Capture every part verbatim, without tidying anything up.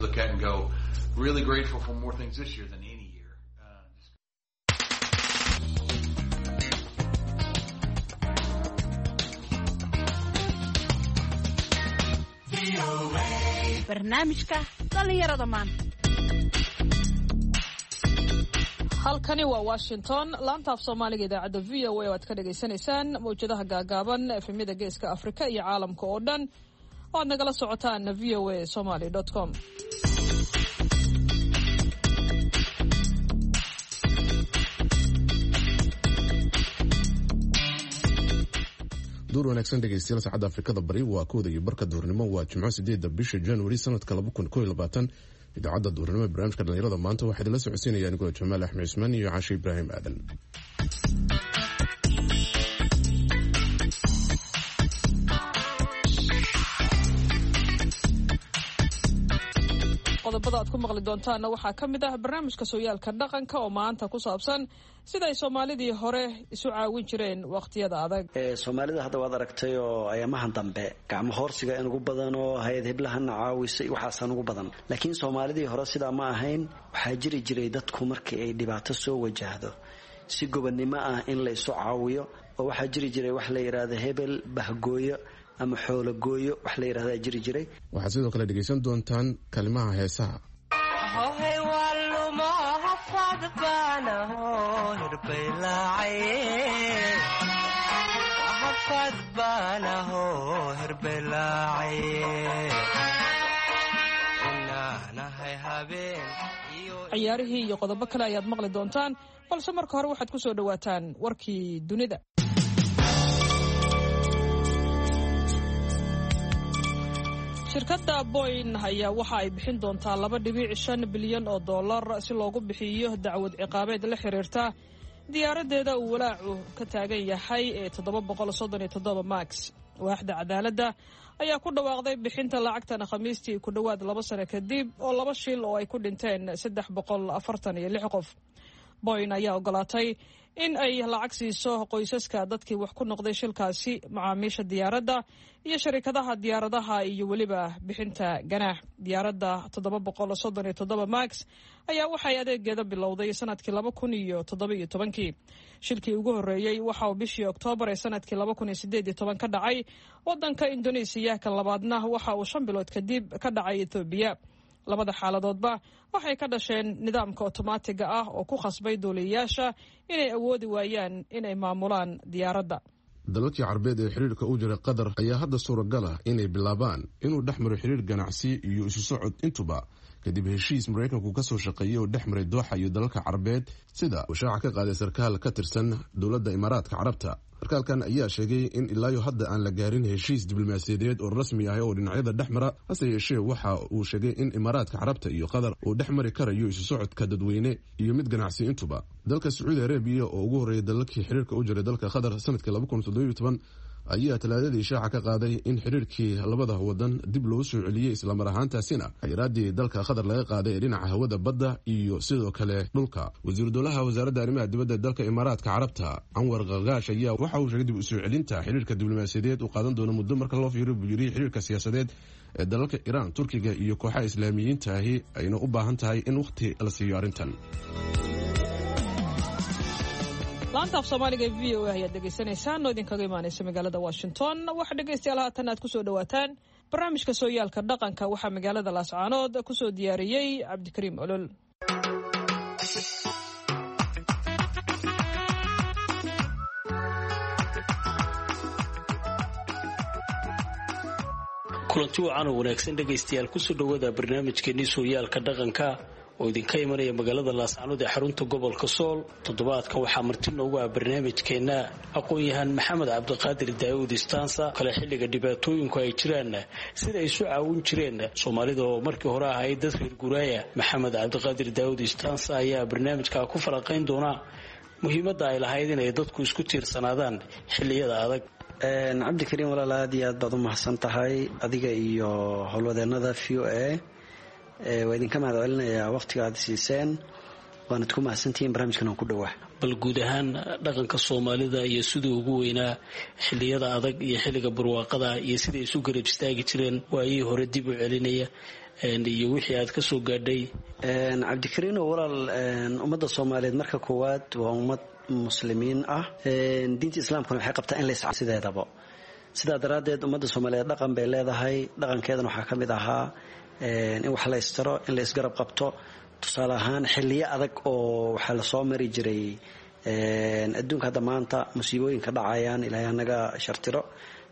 Look at and go, really grateful for more things this year than any year. Uh, just... barnaamijka dhalinyarada maanta. halkani waa Washington, laanta af Soomaaliga idaacada V O A oo aad ka dhageysanaysaan mowjadaha gaagaaban efemida geeska Afrika iyo caalamka oo dhan oo aad nagala socotaan v o a somali dot com. duur wanaagsan dhegeystayaal saacadda Afrikada Bari waa kooda iyo barka duurnimo waa Jimco sideedda bisha January sanadka laba kun iyo labaatan. idaacadda duurnimo barnaamijka dhalinyarada maanta waxaa idinla socodsiinaya anigoo Jamaal Axmed Ismaan iyo Caashi Ibraahim Aadan. qodobada aad ku maqli doontaana waxaa ka mid ah barnaamijka sooyaalka dhaqanka oo maanta ku saabsan sida ay Soomaalidii hore isu caawin jireen waqtiyada adag. ee Soomaalida hadda waad aragtay oo ayamahan dambe gacmo hoorsiga in ugu badan oo hay'ad hiblahana caawisay waxaasan ugu badan, laakiin Soomaalidii hore sida ma ahayn. waxaa jiri jiray dadku markii ay dhibaato soo wajahdo si gobonnimo ah in la isu caawiyo, oo waxaa jiri jiray wax la yiraahdo hebel bahgooyo ama xoolo gooyo wax la yiraahdo jiri jiray. waxaa sidoo kale dhegeysan doontaan kalimaha heesaha. hohay walumo hafad bana ho hirbeelay hafad bana ho hirbeelay inana hay habeen ciyaarihii iyo qodobo kale ayaad maqli doontaan, balse marka hore waxaad ku soo dhawaataan warkii dunida. shirkadda Boeing ayaa waxa ay bixin doontaa laba dhibic shan bilyan oo dollar si loogu bixiyo dacwad ciqaabeed la xiriirta diyaaradeeda uu walaacu ka taagan yahay ee toddoba boqol soddon iyo toddoba max. waaxda cadaaladda ayaa ku dhawaaqday bixinta lacagtan Khamiistii ku dhawaad laba sano kadib oo laba shil oo ay ku dhinteen saddex boqol afartan iyo lix qof. Boeing ayaa ogolaatay in ay lacag siiso qoysaska dadkii wax ku noqday shilkaasi, macaamiisha diyaaradda iyo sharikadaha diyaaradaha iyo weliba bixinta ganaax. diyaaradda toddoba boqol soddon iyo toddoba max ayaa waxay adeegeeda bilowday sanadkii laba kun iyo toddoba iyo tobankii. shilkii ugu horreeyey waxa uu bishii Oktoobar ee sanadkii laba kun iyo siddeed iyo toban ka dhacay waddanka Indonesia, ka labaadna waxa uu shan bilood kadib ka dhacay Ethiopia. labada xaaladoodba waxay ka dhasheen nidaamka otomaatiga ah oo ku khasbay duuliyayaasha inay awoodi waayaan inay maamulaan diyaaradda. dalalkii Carbeed ee xiriirka u jiray Qatar ayaa hadda suuragal ah inay bilaabaan inuu dhexmaro xiriir ganacsi iyo isu socod intuba kadib heshiis Mareykanku ka soo shaqeeyay oo dhexmaray Dooxa iyo dalalka Carbeed, sida uu shaaca ka qaaday sarkaal ka tirsan dowladda Imaaraadka Carabta. sarkaalkan ayaa sheegay in ilaa iyo hadda aan la gaarin heshiis diblomaasiyadeed oo rasmi ah oo dhinacyada dhexmara, hase yeeshee waxa uu sheegay in Imaaraadka Carabta iyo Qatar uu dhexmari karayo isu socodka dadweyne iyo mid ganacsi intuba. dalka Sacuudi Arabiya oo ugu horeeyay dalalkii xiriirka u jiray dalka Qatar sanadkii laba kun iyo toddoba iyo toban ayaa talaadadii shaaca ka qaaday in xiriirkii labada wadan dib loo soo celiyay, isla mar ahaantaasina xayiraadii dalka Qatar laga qaaday dhinaca hawada badda iyo sidoo kale dhulka. wasiir dowlaha wasaaradda arrimaha dibadda dalka Imaaraadka Carabta Anwar Gargash ayaa waxa uu sheegay dib u soo celinta xiriirka diblomaasiyadeed uu qaadan doono muddo marka loo fiiriyo buu yiri xiriirka siyaasadeed ee dalalka Iran, Turkiga iyo kooxaha Islaamiyiinta ahi ayna u baahan tahay in waqti la siiyo arrintan. laanta af Soomaaliga V O A ayaad dhegeysanaysaan oo idinkaga imaanaysa magaalada Washington. waxa dhegeystayaal haatan aad ku soo dhawaataan barnaamijka sooyaalka dhaqanka. waxaa magaalada Laascaanood ku soo diyaariyay Cabdikariim Olol. kulanti wacan oo wanaagsan dhegeystayaal ku soo dhawaada barnaamijkeennii sooyaalka dhaqanka oo idinka imanaya magaalada Laascaanood ee xarunta gobolka Sool. toddobaadka waxaa marti noogu ah barnaamijkeena aqoon-yahan Maxamed Cabdiqaadir Daawud Istaansa. kale xilliga dhibaatooyinku ay jiraan sida ay isu caawin jireen Soomaalida oo markii hore ahayd dad reer guuraaya. Maxamed Cabdiqaadir Daawud Istaansa ayaa barnaamijka ku falanqayn doona muhiimadda ay lahayd inay dadku isku tiirsanaadaan xilliyada adag. Cabdikariim walaal aad iyo aad baad u mahadsan tahay adiga iyo howlwadeenada V O A. waa idinka mahadcelinayaa waqtiga aad siiseen, waana ku mahadsantihiin barnaamijkan ku dhawaa. bal guud ahaan dhaqanka Soomaalida iyo sidoo ugu weynaa xilliyada adag iyo xilliga barwaaqada iyo sida ay isu garab istaagi jireen waayii hore dib u celinaya iyo wixii aad ka soo gaadhay. cabdikariino walaal ummadda soomaaliyeed marka koowaad waa ummad muslimiin ah, diinta islaamkuna waxay qabtaa in lays sideedaba. sidaa daraaddeed ummadda soomaaliyeed dhaqan bay leedahay. dhaqankeedana waxaa ka mid ahaa in wax la ystaro, in la isgarab qabto. tusaale ahaan xilliyo adag oo waxaa lasoo mari jiray adduunka hadda maanta musiibooyinka dhacayaan ilaahay anaga shartiro,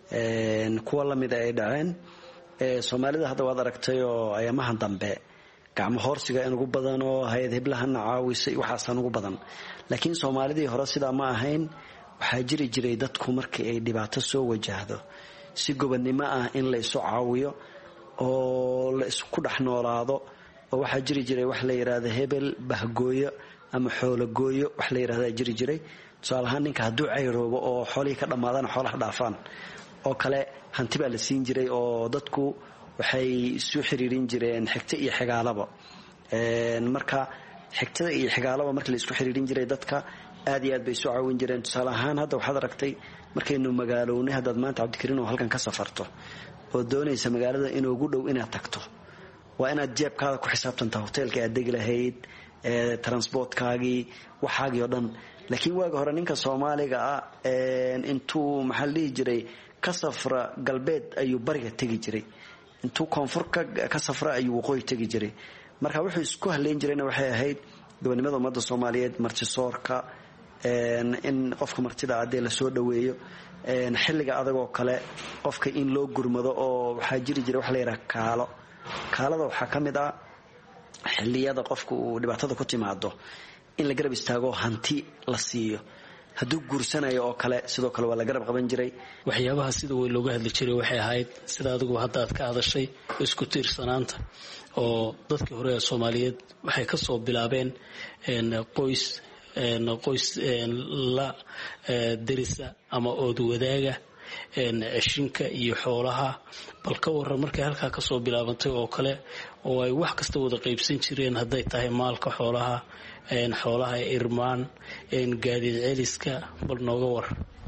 kuwa lamida ay dhaceen. soomaalida hadda waad aragtay oo ayamahan dambe gacmo hoorsiga inugu badan oo hay-ad hiblahana caawisay waxaasa nugu badan. laakiin soomaalidii hore sidaa ma ahayn. waxaa jiri jiray dadku markii ay dhibaato soo wajahdo si gobonnimo ah in la isu caawiyo oo la isku dhex noolaado. oo waxaa jiri jiray wax la yidhaahdo hebel bahgooyo ama xoologooyo wax la yidhahdaa jiri jiray. tusaale ahaan ninka hadduu cayroobo oo xoolihii ka dhammaadaan xoolaha dhaafaan oo kale hanti baa la siin jiray oo dadku waxay isu xiriirin jireen xigto iyo xigaalaba. marka xigtada iyo xigaalaba markii la isku xiriirin jiray dadka aad iyo aad bay isu caawin jireen. tusaale ahaan hadda waxaad aragtay markaynu magaalownay haddaad maanta cabdikariin oo halkan ka safarto oo doonaysa magaalada inoogu dhow inaad tagto, waa inaad jeebkaada ku xisaabtantaa hoteelka aad degi lahayd, transportkaagii, waxaagii oo dhan. laakiin waaga hore ninka soomaaliga ah intuu maxaa la dhihi jiray ka safra galbeed ayuu bariga tegi jiray, intuu koonfur ka safra ayuu waqooyi tegi jiray. marka wuxuu isku haleyn jirayna waxay ahayd gobonnimada ummadda soomaaliyeed, martisoorka, in qofka martida adee la soo dhaweeyo, xilliga adagoo kale qofka in loo gurmado. oo waxaa jiri jiray wax la yidhaha kaalo. kaalada waxaa ka mid ah xilliyada qofka uu dhibaatada ku timaado in la garab istaago hanti la siiyo. hadduu guursanayo oo kale sidoo kale waa la garab qaban jiray. waxyaabaha sida weyn looga hadli jiray waxay ahayd sida adigu hadda aad ka hadashay isku tiirsanaanta oo dadkii hore ee Soomaaliyeed waxay ka soo bilaabeen qoys qoys la derisa ama ood wadaaga cishinka iyo xoolaha. bal ka waran markay halkaa ka soo bilaabantay oo kale oo ay wax kasta wada qaybsan jireen, hadday tahay maalka xoolaha, xoolaha irmaan, gaadiid celiska, bal nooga war.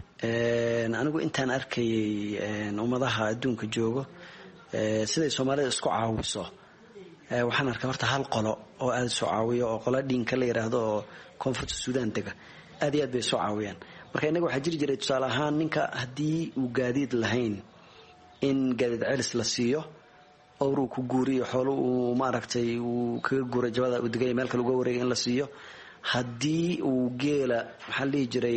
anigu intaan arkayay ummadaha adduunka joogo siday soomaalida isku caawiso, waxaan arkay horta hal qolo oo aad soo caawiyo oo qola dhiinka la yiraahdo oo koonfurta Suudaan dega. aad iyo aad bay soo caawiyaan. marka inaga waxaa jiri jiray tusaale ahaan ninka haddii uu gaadiid lahayn in gaadiid celis la siiyo, owruu ku guuriyo xoolo uu maaragtay uu kaga guura jabada uu degay meel kale uga wareegay in la siiyo. haddii uu geela maxaa la dhihi jiray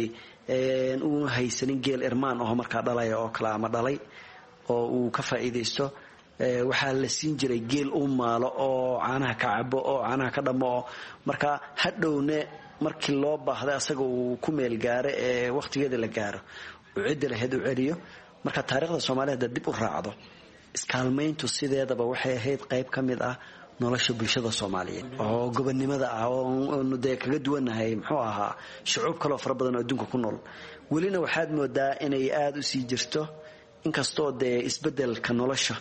uu haysanin geel irmaan oo markaa dhalaya oo kale ama dhalay oo uu ka faa'iidaysto, waxaa la siin jiray geel u maalo oo caanaha ka cabo oo caanaha ka dhamo. marka hadhowne markii loo baahday asaga uu ku meel gaaro ee waqtigeeda la gaaro uu cidda lahayd u celiyo. marka taariikhda Soomaaliyeed dib u raacdo, iskaalmayntu sideedaba waxay ahayd qayb ka mid ah nolosha bulshada Soomaaliyeed oo gobonnimada ah oo dee kaga duwanahay muxuu ahaa shucuub kale oo fara badan oo adduunka ku nool. welina waxaad moodaa inay aad u sii jirto, inkastoo dee isbeddelka nolosha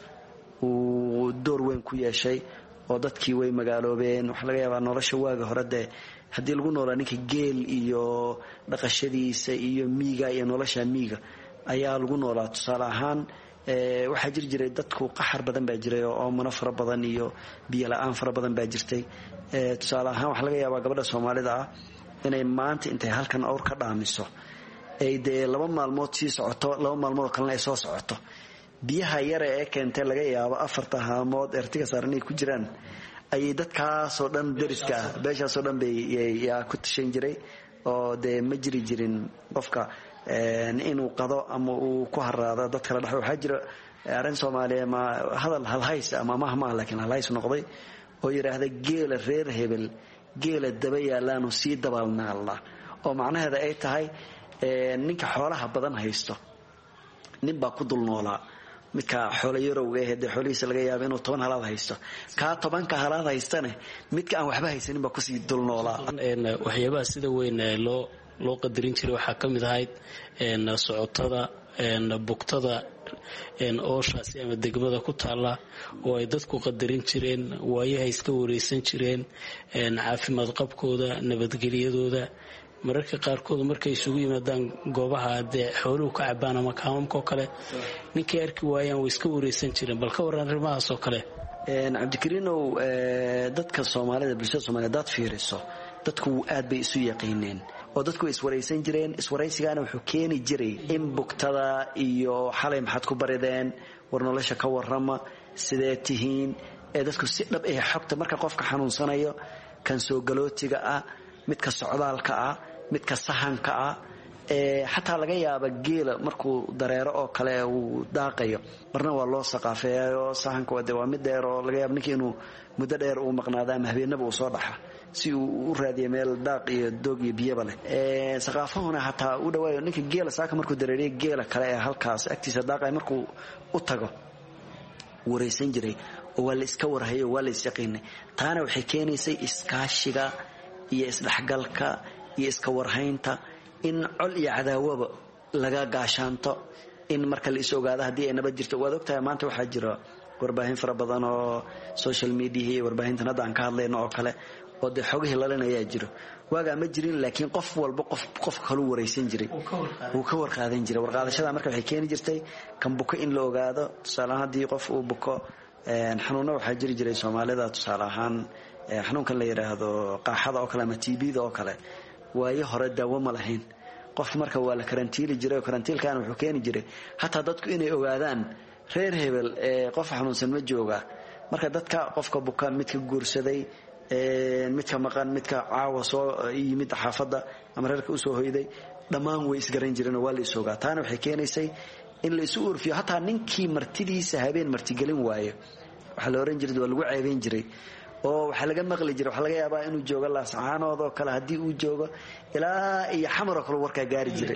uu door weyn ku yeeshay oo dadkii way magaaloobeen. waxaa laga yaabaa nolosha waaga hore dee haddii lagu noolaa ninka geel iyo dhaqashadiisa iyo miiga iyo nolosha miiga ayaa lagu noolaa. tusaale ahaan waxaa jiri jiray dadku qaxar badan baa jiray oo mana fara badan iyo biyo la-aan fara badan baa jirtay. tusaale ahaan waxaa laga yaabaa gabadha Soomaalida ah inay maanta intay halkan awr ka dhaamiso ay dee laba maalmood sii socoto, laba maalmood kalena ay soo socoto. biyaha yare ee keentay laga yaabo afarta haamood ertiga saaran ay ku jiraan ayay dadkaasoo dhan deriska ah beeshaasoo dhan bay yaa ku tashan jiray. oo dee ma jiri jirin qofka inuu qado ama uu ku haraado dad kala dhaxo. waxaa jira arrin Soomaaliyeed ma hadal halhays ama mahma laakiin halhays noqday oo yiraahda geela reer hebel geela daba yaalaan oo sii dabaalnaala, oo macnaheedu ay tahay ninka xoolaha badan haysto nin baa ku dul noolaa. midka xoolo yarowga ah ee xoolihiisa laga yaabo inuu toban halaad haysto, ka tobanka halaad haystana midka aan waxba haysanin baa ku sii dul noolaa. waxyaabaha sida weyn loo loo qadarin jiray waxaa ka mid ahayd socotada, bugtada ooshaasi ama degmada ku taala oo ay dadku qadarin jireen, waayaha iska wareysan jireen, caafimaad qabkooda, nabadgelyadooda. mararka qaarkood markay isugu yimaadaan goobaha dee xooluhu ka cabaan ama kaamamka oo kale ninkay arki waayaan way iska wareysan jireen. bal ka waran arrimahaas oo kale. cabdikariinow dadka soomaalida bulshada soomaaliyed hadaad fiiriso dadku aad bay isu yaqiineen oo dadku iswaraysan jireen iswaraysigaana wuxuu keeni jiray in bugtada iyo xalay maxaad ku barideen war nolosha ka warrama sidee tihiin ee dadku si dhab ah xogta marka qofka xanuunsanayo kan soo galootiga ah midka socdaalka ah midka sahanka ah ee xataa laga yaaba geela markuu dareero oo kale uu daaqayo marna waa loo saqaafeeyo sahanka wada waa mid dheer oo laga yaabo ninkii inuu muddo dheer uu maqnaado ama habeenaba uu soo dhaxa si uu u raadiyo meel daaq iyo doog iyo biyaba leh ee saqaafahuna hataa u dhawaayo ninka geela saaka markuu dareeriyo geela kale ee halkaas agtiisa daaqay markuu u tago waraysan jiray oo waa la iska warhayo waa la isyaqiinay taana waxay keenaysay iskaashiga iyo isdhexgalka iyo iska warhaynta in col iyo cadaawaba laga gaashaanto in marka la is ogaado haddii ay nabad jirto waad ogtahay maanta waxaa jira warbaahin fara badan oo social media iyo warbaahintan hadda aan ka hadlayno oo kale oo dee xogihii lalinayaa jiro waagaa ma jirin laakiin qof walba qof qof kaluu waraysan jiray wuu ka warqaadan jiray warqaadashada marka waxay keeni jirtay kan buko in la ogaado tusaale ahaan haddii qof uu buko xanuunna waxaa jiri jiray soomaalida tusaale ahaan xanuunkan la yidhaahdo qaaxada oo kale ama t b da oo kale waayo hore daawo ma lahayn qof marka waa la karantiili jiray oo karantiilkaana wuxuu keeni jiray hataa dadku inay ogaadaan reer hebel ee qof xanuunsan ma jooga marka dadka qofka buka midka guursaday midka maqan midka caawa soo yimid xaafadda ama reerka u soo hoyday dhammaan way isgaran jireen oo waa la is ogaa taana waxay keenaysay in la isu urfiyo hataa ninkii martidiisa habeen martigelin waayo waxaa la oran jiray waa lagu ceebayn jiray oo waxaa laga maqli jiray waxaa laga yaabaa inuu joogo laascaanood oo kale haddii uu joogo ilaa iyo xamar oo kale warkaa gaari jiray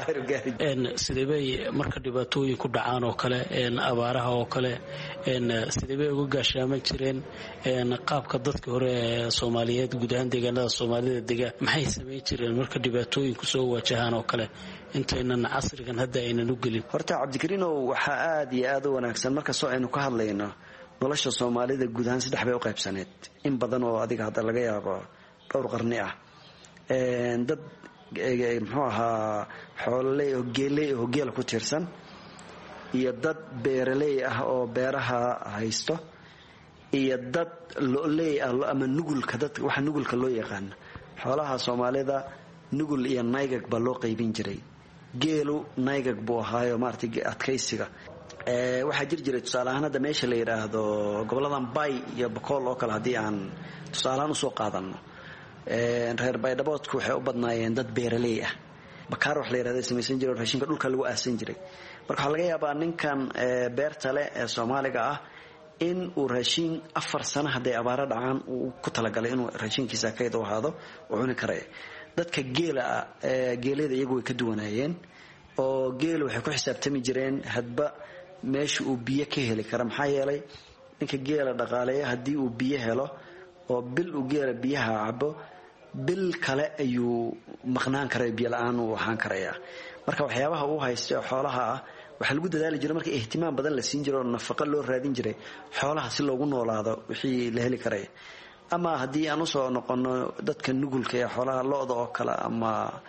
sidee bay marka dhibaatooyin ku dhacaan oo kale abaaraha oo kale sidee bay uga gaashaaman jireen qaabka dadkii hore ee soomaaliyeed guud ahaan deegaanada soomaalida dega maxay samayn jireen marka dhibaatooyin kusoo wajahaan oo kale intaynan casrigan hadda aynan u gelin horta cabdikariinow waxaa aad iyo aad u wanaagsan markastoo aynu ka hadlayno nolosha soomaalida guud ahaan saddex bay u qaybsaneed in badan oo adiga hadda laga yaabo dhowr qarni ah dad muxuu ahaa xoololey oo geeley oo geela ku tiirsan iyo dad beeraley ah oo beeraha haysto iyo dad lo'ley ah ama nugulka dad waxa nugulka loo yaqaan xoolaha soomaalida nugul iyo naygag baa loo qaybin jiray geelu naygag buu ahaayo maartay adkaysiga waxaa jiri jiray tusaale ahaan hadda meesha la yidhaahdo goboladan bay iyo bakool oo kale haddii aan tusaalehaan usoo qaadano reer baydhaboodku waxay u badnaayeen dad beeraley ah bakaar wax la yidhahda samaysan jiray oo raashinka dhulka lagu aasan jiray marka waxaa laga yaabaa ninkan beerta leh ee soomaaliga ah in uu raashin afar sano hadday abaaro dhacaan uu ku talagalay inuu raashinkiisa kayd u ahaado uu cuni karaya dadka geela geelada iyagu way ka duwanaayeen oo geelu waxay ku xisaabtami jireen hadba meesha uu biyo ka heli kara maxaa yeelay ninka geela dhaqaaleeya haddii uu biyo helo oo bil uu geela biyaha cabo bil kale ayuu maqnaan karaya biyo la-aan uu ahaan karayaa marka waxyaabaha uu haysta xoolaha ah waxaa lagu dadaali jiray marka ihtimaam badan la siin jiray oo nafaqo loo raadin jiray xoolaha si loogu noolaado wixii la heli karaya ama haddii aan usoo noqono dadka nugulka ee xoolaha lo-da oo kale ama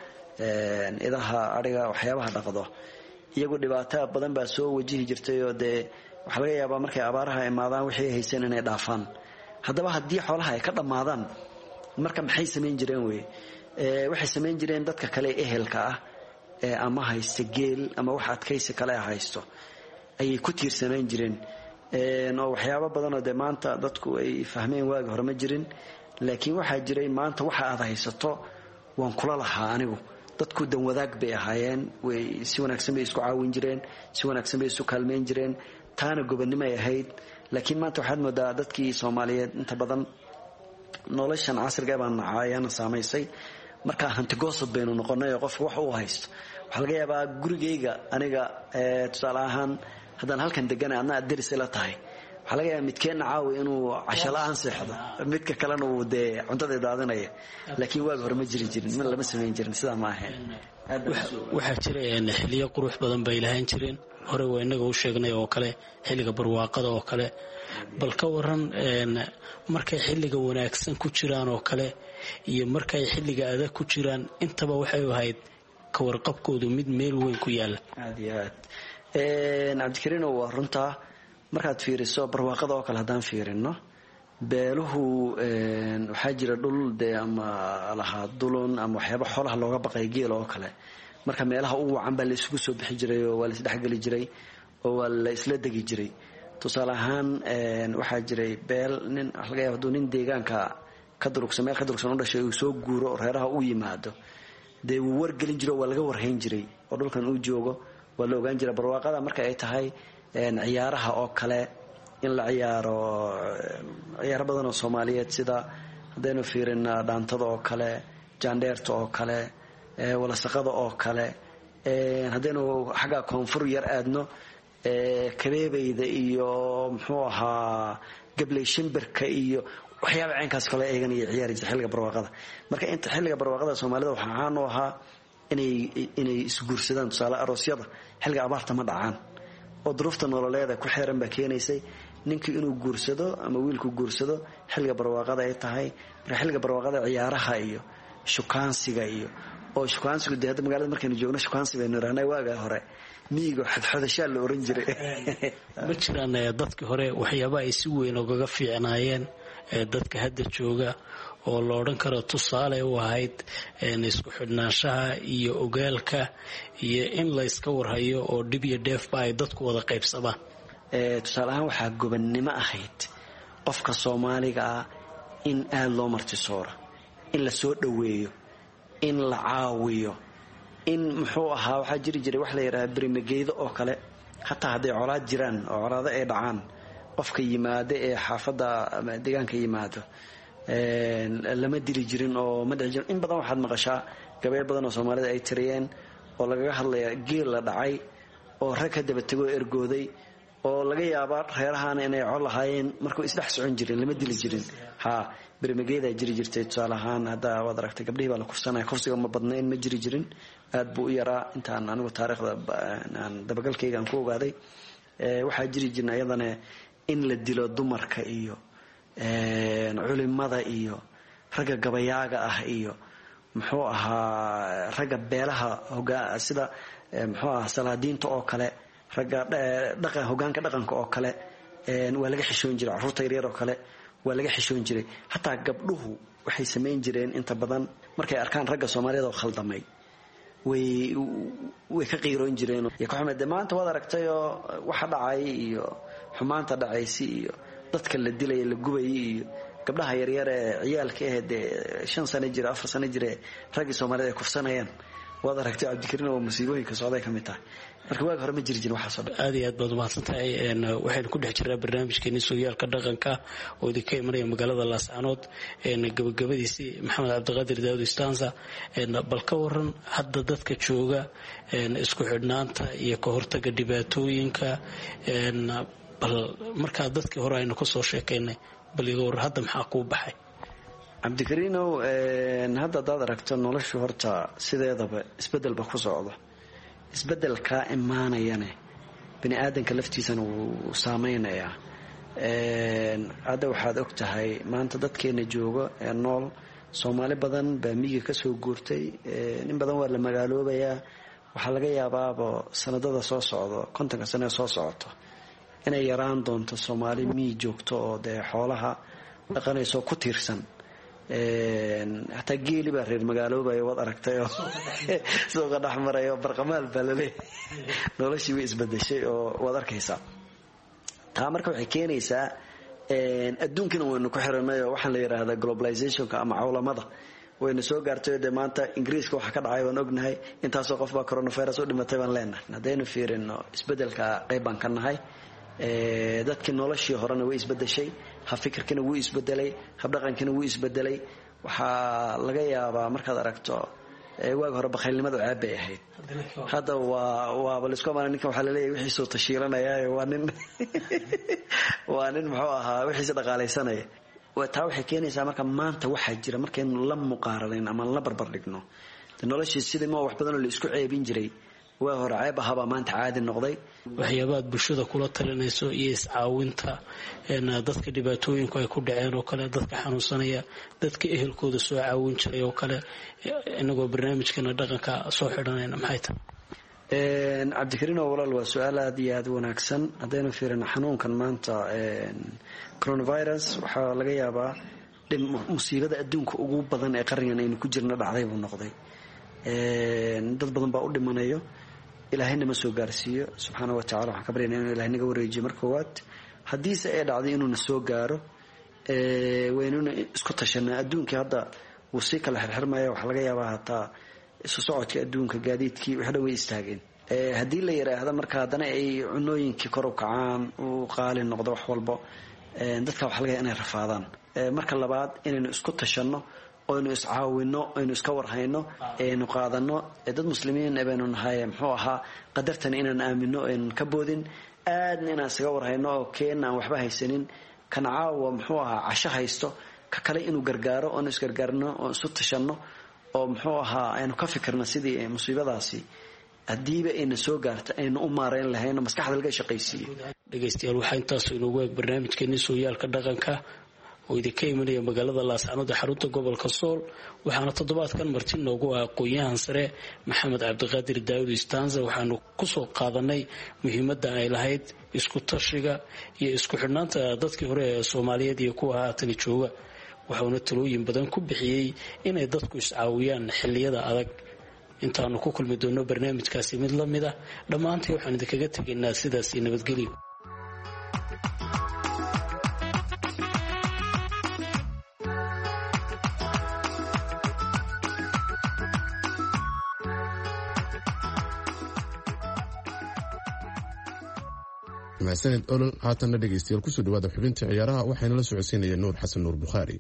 idaha adhiga waxyaabaha dhaqdo iyagu dhibaato badan baa soo wajihi jirtay oo dee waxaa laga yaabaa markay abaaraha imaadaan wixii hayseen inay dhaafaan haddaba haddii xoolaha ay ka dhammaadaan marka maxay samayn jireen wey waxay samayn jireen dadka kale ehelka ah ee ama haysta geel ama wax adkaysi kale haysto ayay ku tiirsanaan jireen oo waxyaabo badanoo dee maanta dadku ay fahmeen waagi hore ma jirin laakiin waxaa jiray maanta waxa aad haysato waan kula lahaa anigu dadku dan wadaag bay ahaayeen way si wanaagsan bay isku caawin jireen si wanaagsan bay isu kaalmeyn jireen taana gobonnimo ay ahayd laakiin maanta waxaad moodaa dadkii soomaaliyeed inta badan noloshan casriga baan ayaana saamaysay marka hantigoosad baynu noqonay oo qofka wax uu haysto waxaa laga yaabaa gurigayga aniga tusaale ahaan haddaan halkan deganay adna aad deris ila tahay waxaa laga yaabaa midkeenna caawi inuu casho la-aan seexdo midka kalena uu dee cuntada daadinaya laakiin waagi hore ma jiri jirin lama samayn jirin sidaa ma ahayn waxaa jira xiliyo qurux badan bay lahaan jireen hore waa inaga u sheegnay oo kale xilliga barwaaqada oo kale bal ka waran markay xilliga wanaagsan ku jiraan oo kale iyo markay xilliga adag ku jiraan intaba waxay ahayd ka warqabkoodu mid meel weyn ku yaala aad iyo aad cabdikariino waa runtaa markaad fiiriso barwaaqada oo kale haddaan fiirino beeluhu waxaa jira dhul dee ama lahaa dulun ama waxyaaba xoolaha looga baqay geel oo kale marka meelaha ugu wacan baa la isugu soo bixi jiray oo waa la isdhexgeli jiray oo waa la isla degi jiray tusaale ahaan waxaa jiray beel nin wax laga yaaba hadduu nin deegaanka ka durugsan meel ka durugsan u dhashay uu soo guuro oo reeraha u yimaado dee wuu wargelin jiro waa laga warhayn jiray oo dhulkan uu joogo waa la ogaan jira barwaaqada marka ay tahay ciyaaraha oo kale in la ciyaaro ciyaaro badan oo Soomaaliyeed sida hadaynu fiirina dhaantada oo kale jaandheerta oo kale walasaqada oo kale hadaynu xaga koonfur yar aadno kabeebeyda iyo muxuu ahaa gabley shimbirka iyo waxyaabo caynkaas kale eegan iyo ciyaarida xilliga barwaaqada marka inta xilliga barwaaqada Soomaalida waxa aan u ahaa inay inay isguursadaan tusaale aroosyada xilliga abaarta ma dhacaan oo duruufta nololeed ku xeeran ba keenaysay ninkii inuu guursado ama wiilku guursado xilliga barwaaqada ay tahay marka xilliga barwaaqada ciyaaraha iyo shukaansiga iyo oo shukaansigu dee magaalada markaynu joogno shukaansi baynu raanay waaga hore miyiga xadxadashaa la oran jiray ma jiraan dadkii hore waxyaabo ay si weyn ugaga fiicnaayeen dadka hadda jooga oo la odhan karo tusaale u ahayd isku xidhnaanshaha iyo ogaalka iyo in la iska warhayo oo dhib iyo dheefba ay dadku wada qaybsadaan tusaale ahaan waxaa gobannimo ahayd qofka Soomaaliga ah in aad loo martisooro in la soo dhaweeyo in la caawiyo in muxuu ahaa waxaa jiri jiray wax la yiraahdo barimageedo oo kale hataa haday colaad jiraan oo colaado ay dhacaan qofka yimaado ee xaafada ama deegaanka yimaado lama dili jirin oo ma dhici jirin in badan waxaad maqashaa gabadh badan oo Soomaalida ay tiriyeen oo laga hadlaya geel la dhacay oo rag ka daba tago ergooday oo laga yaabo reerahan inay col lahaayeen markuu isdhex socon jirin lama dili jirin ha barimageeda jiri jirtay tusaale ahaan hadda waad aragtay gabdhihii baa la kufsanaya kufsiga ma badnayn ma jiri jirin aad buu u yaraa intaan anigu taariikhda aan dabagalkayga aan ku ogaaday waxaa jiri jirna iyadana in la dilo dumarka iyo culimada iyo ragga gabayaaga ah iyo muxuu ahaa ragga beelaha hogaa sida muxuu ahaa salaadiinta oo kale ragga dhaqan hogaanka dhaqanka oo kale waa laga xishoon jiray carruurta yaryar oo kale waa laga xishoon jiray hataa gabdhuhu waxay sameyn jireen inta badan markay arkaan ragga Soomaaliyeed oo khaldamay way way ka qiiroon jireen iyo Axmed maanta wada aragtay oo waxa dhacay iyo xumaanta dhacaysi iyo dadka la dilay la gubay iyo gabdhaha yaryar ee ciyaalka ah shan sano jira afar sano jira ragga Soomaaliyeed ay kufsanayaan wada aragtay Cabdikariin oo musiibooyinka socday ka mid tahay marka waag hore ma jiri jirin waxa soo aad iyo aad baad mahadsantahay een waxaan ku dhex jiraa barnaamijkeena Sooyaalka dhaqanka oo idinka imanaya magaalada Laascaanood een gabagabadiisii Maxamed Cabdiqaadir Daawud Istanza een bal ka waran hadda dadka jooga een isku xidhnaanta iyo ka hortagga dhibaatooyinka een bal marka dadkii hore aynu ku soo sheekaynay bal iga war hadda maxaa ku baxay Cabdikariin oo een hadda dad aragto noloshu horta sideedaba isbedel ba ku socdo isbedelka imaanayana bini aadanka laftiisana uu saameynaya een hadda waxaad og tahay maanta dadkeena jooga ee nool Soomaali badan baa miyiga ka soo guurtay in badan waa la magaaloobaya waxa laga yaabaa sanadada soo socdo kontonka sano soo socoto inay yaraan doonto Soomaali miyi joogto oo de xoolaha dhaqanayso ku tiirsan een hata geeli baa reer magaaloobayo wad aragtay oo soo qadax marayo barqamaal balale noloshii way isbedeshay oo wad arkaysa taa marka waxay keenaysaa een adduunkana waynu ku xiranay oo waxaan la yiraahdaa globalization-ka ama cawlamada waynu soo gaartay de maanta Ingiriiska waxa ka dhacay waan ognahay intaas oo qof baa coronavirus u dhimatay baan leenahay hadaynu fiirino isbedelka qayban ka nahay ee dadkii noloshii horena way isbedeshay ha fikirkina wuu isbedelay hab dhaqankina wuu isbedelay waxa laga yaabaa markaad aragto ee waag hore bakhaylnimadu caab bay ahayd hadda waa waa balisku ma ninka waxa la leeyahay wixii soo tashiilanaya waa nin waa nin muxuu ahaa wixii dhaqaalaysanay waa taa waxay keenaysaa marka maanta waxa jira markaynu la muqaaranayn ama la barbar dhigno noloshii sidii ma wax badan oo la isku ceebin jiray waa hore ceeb ahaba maanta caadi noqday waxyaabaha bulshada kula talinayso iyo iscaawinta een dadka dhibaatooyinku ay ku dhaceen oo kale dadka xanuunsanaya dadka ehelkooda soo caawin jiray oo kale inagoo barnaamijkeena dhaqanka soo xidhanayna maxay tahay cabdikariin oo walaal waa su-aal aada iyo aada wanaagsan. haddaynu fiirino xanuunkan maanta coronavirus waxaa laga yaabaa musiibada adduunka ugu badan ee qarnigan aynu ku jirna dhacday buu noqday. dad badan baa u dhimanayo, ilaahayna ma soo gaarsiiyo subxaana wa tacala. waxaan ka baryana inuu ilahay naga wareejiyo mar koowaad. haddiise ay dhacday inuuna soo gaaro waynuna isku tashanaa. adduunkii hadda wuu sii kala xirxirmaya. waxaa laga yaabaa hataa isu socodka adduunka gaadiidkii wixdha way istaageen. haddii la yiraahda marka haddana ay cunooyinkii kor u kacaan uu qaali noqdo wax walbo, dadka waxa laga yaaba inay rafaadaan. marka labaad inaynu isku tashanno, oynu iscaawino, aynu iska warhayno, aynu qaadano. dad muslimiin baynu nahay, muxuu ahaa qadartana inaan aamino, aynan ka boodin. aadna inaan isaga warhayno oo keena aan waxba haysanin, kan caawa muxuu ahaa casho haysto ka kale inuu gargaaro, oonu isgargaarno oo isu tashanno oo muxuu ahaa aynu ka fikirno sidii musiibadaasi haddiiba ayna soo gaarta aynu u maareyn lahayno maskaxda laga shaqaysiiyo. dhegaystayaal waxaa intaas inoogu eeg barnaamijkeennii sooyaalka dhaqanka oo idinka imanaya magaalada laascanood ee xarunta gobolka sool. waxaana toddobaadkan marti noogu ah aqoon-yahan sare maxamed cabdiqaadir daawud istanza. waxaanu kusoo qaadanay muhiimadda ay lahayd isku tashiga iyo isku xidhnaanta dadkii hore ee soomaaliyeed iyo kuwa haatani jooga. waxauna talooyin badan ku bixiyey inay dadku iscaawiyaan xilliyada adag. intaanu ku kulmi doono barnaamijkaasi mid la mid ah, dhammaantii waxaan idinkaga tegaynaa sidaasi nabadgelyo. mahadsanid olol. haatanna dhegaystayaal kusoo dhawaada xubinta ciyaaraha. waxayna la socodsiinaya nuur xasan nuur bukhaari.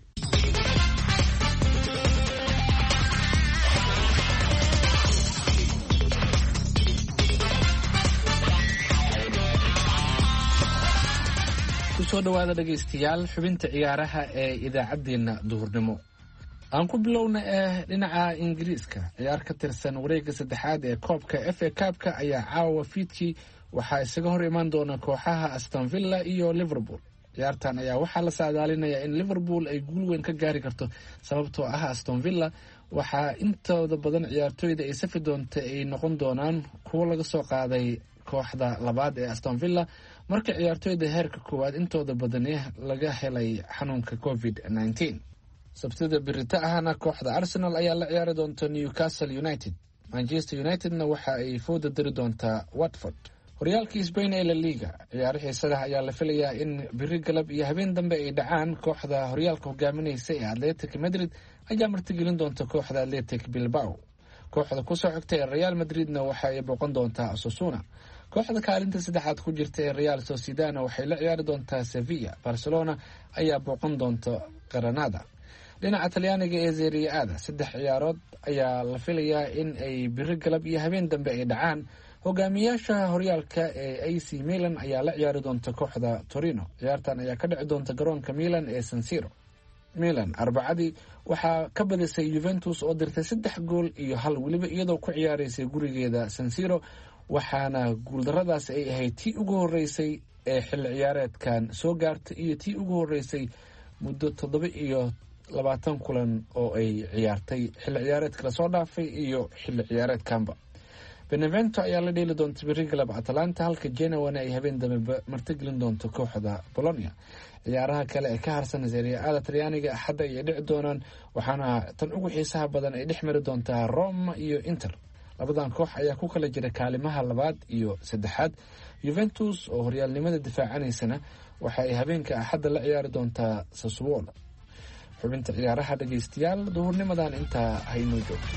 kusoo dhawaada dhegaystayaal xubinta ciyaaraha ee idaacaddeenna duhurnimo. aan ku bilowna eh dhinaca ingiriiska. ciyaar ka tirsan wareegga saddexaad ee koobka f a kaabka ayaa caawa fiidkii waxaa isaga hor imaan doona kooxaha aston villa iyo liverpool. ciyaartan ayaa waxaa la saadaalinayaa in liverpool ay guul weyn ka gaari karto, sababtoo ah aston villa waxaa intooda badan ciyaartooyda ay safi doonta ay noqon doonaan kuwo laga soo qaaday kooxda labaad ee aston villa marka ciyaartooyda heerka koowaad intooda badani laga helay xanuunka covid nineteen. sabtida birita ahna kooxda arsenal ayaa la ciyaari doonta newcastle united. manchester unitedna waxa ay fooda dari doontaa watford. horyaalkii Spain ee La Liga ciyaaro xiisaha ayaa la filayaa in biri galab iyo habeen dambe ay dhacaan. kooxda horyaalka hogaaminaysa ee Athletic Madrid ayaa martigelin doonta kooxda Athletic Bilbao. kooxda ku soo xigta ee Real Madridna waxa ay booqan doontaa Osasuna. kooxda kaalinta saddexaad ku jirta ee Real Sociedad waxay la ciyaari doontaa Sevilla. Barcelona ayaa booqan doonta Granada. dhinaca Talyaaniga ee Serie A saddex ciyaarood ayaa la filayaa in ay biri galab iyo habeen dambe ay dhacaan. hogaamiyaasha horyaalka ee A C Milan ayaa la ciyaari doonta kooxda Torino. ciyaartan ayaa ka dhici doonta garoonka Milan ee San Siro. Milan arbacadii waxaa ka badisay Juventus oo dirtay saddex gool iyo hal, weliba iyadoo ku ciyaaraysay gurigeeda San Siro, waxaana guuldaradaas ay ahayd tii ugu horeysay ee xilli ciyaareedkan soo gaartay iyo tii ugu horeysay muddo toddoba iyo labaatan kulan oo ay ciyaartay xilli ciyaareedka lasoo dhaafay iyo xilli ciyaareedkanba. Benevento ayaa la dheeli doonta biri galab Atalanta, halka Genoa ay habeen dambe martigelin doonto kooxda Bologna. ciyaaraha kale ee ka harsan Serie A Talyaaniga axadda ay dhici doonaan, waxaana tan ugu xiisaha badan ay dhex mari doontaa Roma iyo Inter. labadan koox ayaa ku kala jira kaalimaha labaad iyo saddexaad. Juventus oo horyaalnimada difaacanaysana waxa ay habeenka axadda la ciyaari doontaa Sassuolo. xubinta ciyaaraha dhegaystayaal duhurnimadan intaa haynoo joogto.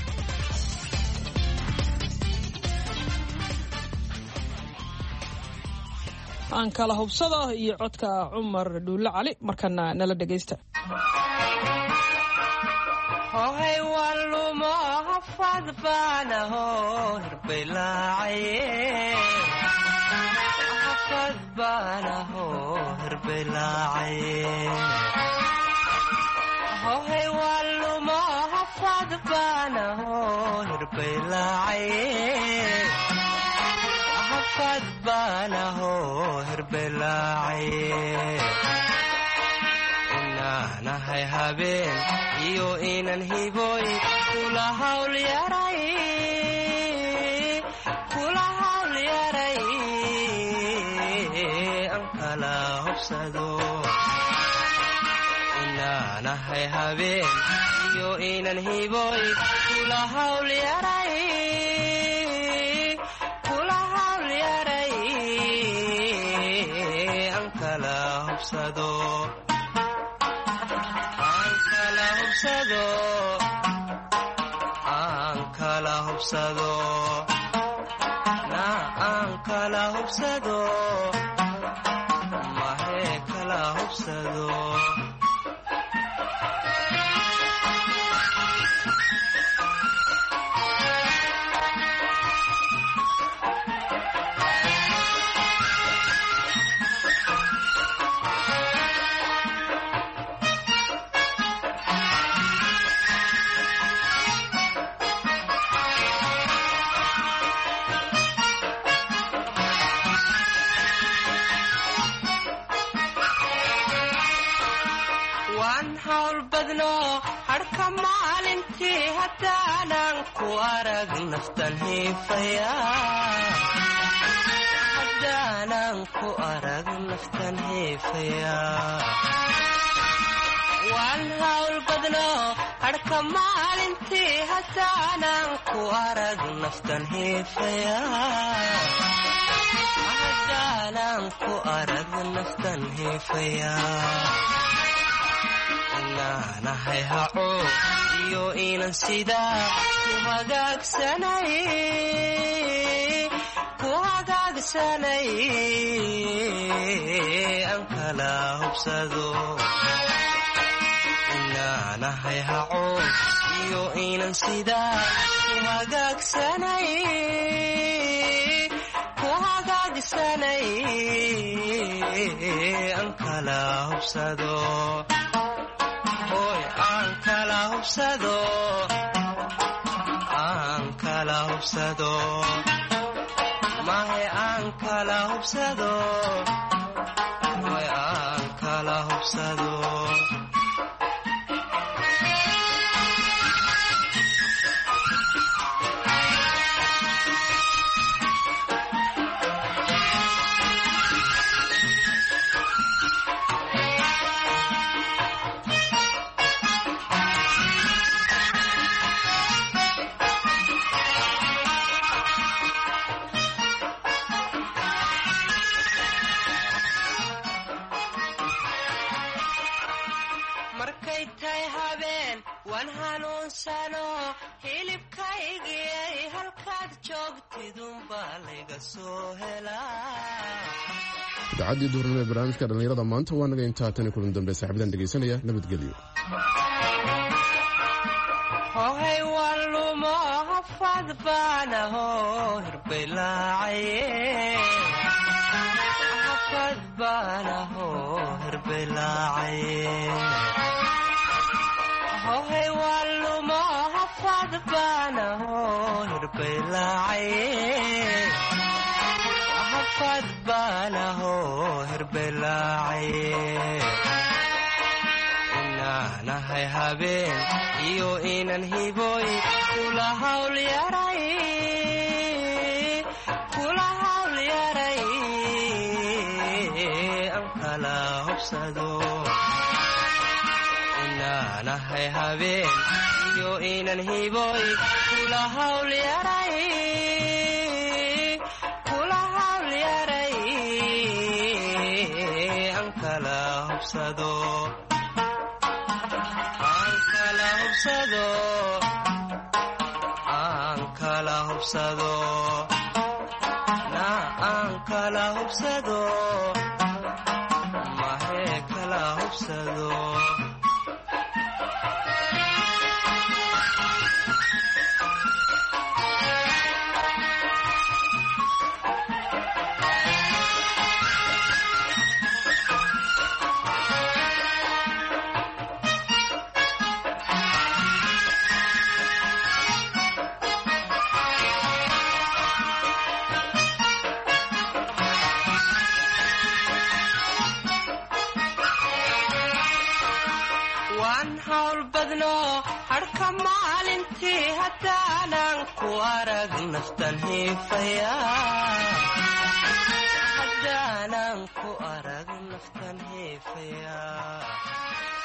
aan kala hubsado iyo codka cumar dhuulle cali markana nala dhegaysta. hohay walumo hafad baanaho hirbelaacaye hafad baanaho hirbelaacaye hohay walumo hafad baanaho hirbelaacaye hafad baanaho hirbelaacaye inaanahay habeen iyo inan hiboy kula hawl yaray kula hubsado inaanahay habeen iyo inan hiboy kula hawl yaray kula hawl yaray aan kala hubsado aan kala hubsado aan kala hubsado na aan kala hubsado mahe kala hubsado harka maalintii haddaanan ku arag naftan hiifaya haddaanan ku arag naftan hiifaya waan hawl badno harka maalintii haddaanan ku arag naftan hiifaya haddaanan ku arag naftan hiifaya nahay haco iyo inan sidaa ku hagaagsanay ku hagaagsanay aan kala hubsado inaanahay haco iyo inan sidaa ku hagaagsanay ku hagaagsanay aan kala hubsado aan kala hubsado aan kala hubsado mahe aan kala hubsado way aan kala hubsado waan hanuunsano hilibkaygiyay halkaad joogtidunbaa layga soo helaa idaacadii duurnimo ee barnaamijka dhallinyarada maanta waa naga intaa tan kulan dambe saaxiibadan dhegaysanaya nabadgelyo hohay waan lumo hafad baanaho hirbelaacaye hafad baanaho hirbelaacaye hohay waan lumo hafad baanaho hirbelaacaye hafad baanaho hirbelaacaye inaanahay habeen iyo inan hiboy kula hawl yaray kula hawl yaray aan kala hubsado inaanahay habeen iyo inan hiboy kula hawl yaray kula hawl yaray aan kala hubsado aan kala hubsado aan kala hubsado na aan kala hubsado mahe kala hubsado waan hawl badno harka maalintii haddaanan ku arag naftan hiifaya haddaanan aan ku arag naftan heefaya